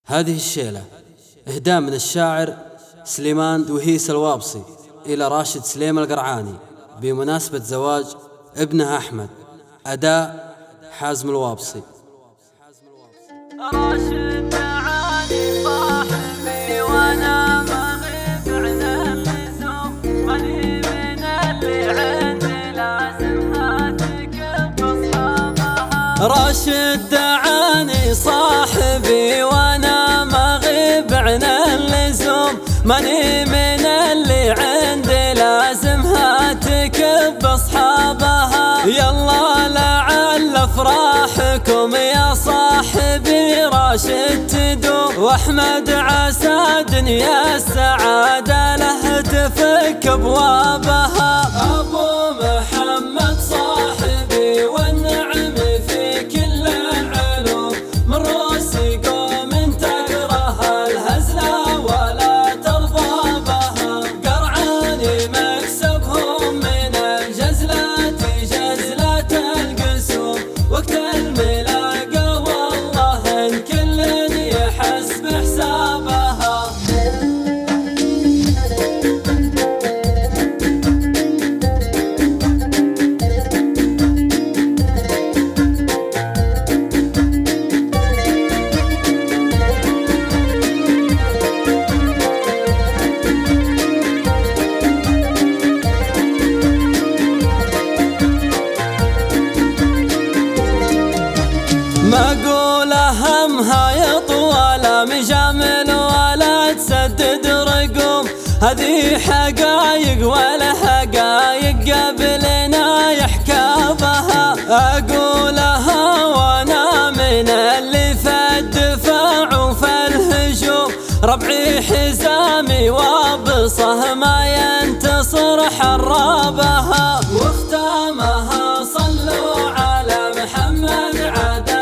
هذه الشيلة إهداء من الشاعر سليمان دوهيس الوابصي إلى راشد سليم القرعاني بمناسبة زواج ابنه أحمد. أداء حازم الوابصي. راشد تعالي صاحبي وانا مغيب عن اللزوم، ماني من اللي عندي لازم هاتك باصحابها. راشد تعالي صاحبي وانا مغيب عن اللزوم، ماني من اللي عندي لازم هاتك باصحابها. يلا لعل افراحكم يا صاحبي راشد تدوم، واحمد عسى دنيا السعادة له تفك ابوابها. ابو محمد صاحبي والنعم في كل العلوم، من روس قوم تكره الهزل ولا ترضى بها. قرعاني مكسبهم من الجزلة جزلة القسوم، وقت الملاقى والله ان كل يحس بحسابها. مقول همها يطول مجامل ولا تسدد رقوم، هذه حقايق ولا حقايق قبلنا يحكى بها. اقولها وانا من اللي في الدفاع وفي الهجوم، ربعي حزامي وابصه ما ينتصر حرابها. واختامها صلوا على محمد عاد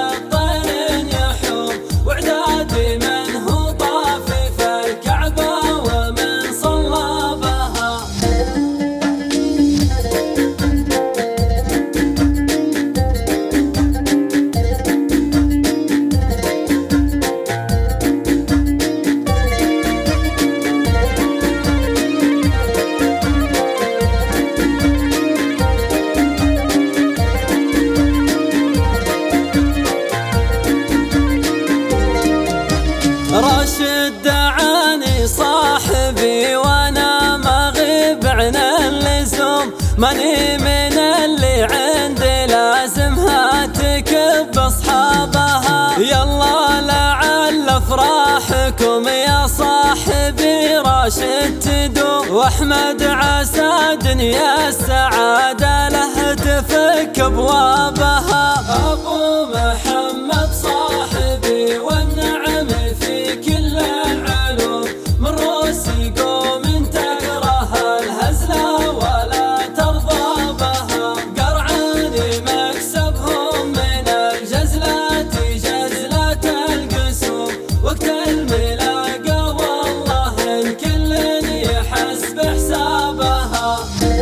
راشد دعاني صاحبي وانا مغيب عن اللزوم، ماني من اللي عندي لازم هاتك باصحابها. يلا لعل افراحكم يا صاحبي راشد تدوم، واحمد عسى دنيا السعادة له تفك ابوابها. ابو محمد صاحبي والنعم في كل العلوم، من روس قوم تكره الهزل ولا ترضى بها. قرعاني مكسبهم من الجزلة جزلة القسوم، وقت الملاقى والله ان كل يحس بحسابها.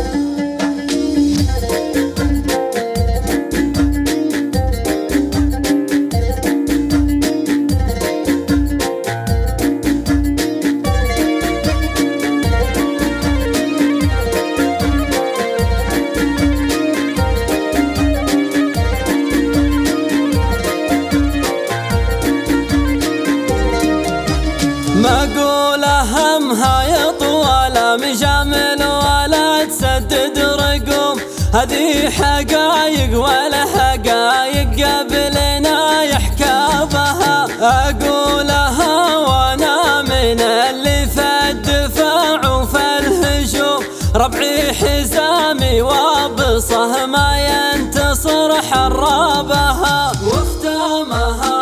مقول همها يطول مجامل ولا تسدد رقوم، هذه حقايق ولا حقايق قبلنا يحكى بها. اقولها وانا من اللي في الدفاع وفي الهجوم، ربعي حزامي وابصه ما ينتصر حرابها. واختامها